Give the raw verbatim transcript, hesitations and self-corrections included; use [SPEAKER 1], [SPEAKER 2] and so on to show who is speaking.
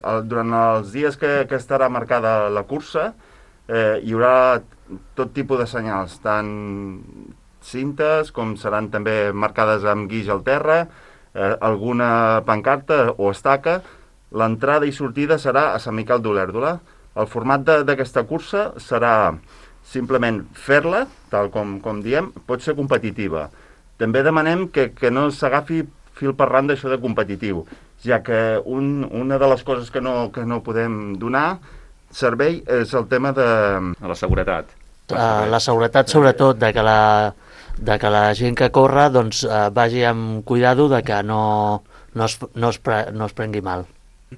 [SPEAKER 1] Durant els dies que, que estarà marcada la cursa, eh, hi haurà tot tipus de senyals, tant cintes com seran també marcades amb guix al terra, eh, alguna pancarta o estaca. L'entrada i sortida serà a Sant Miquel d'Olèrdola. El format d'aquesta cursa serà simplement fer-la, tal com, com diem, pot ser competitiva. També demanem que, que no s'agafi fil per ran d'això de competitiu, ja que un, una de les coses que no, que no podem donar servei és el tema de...
[SPEAKER 2] La seguretat.
[SPEAKER 3] Uh, la seguretat, sobretot, de que la, de que la gent que corre doncs, uh, vagi amb cuidado de que no, no, es, no, es pre, no es prengui mal.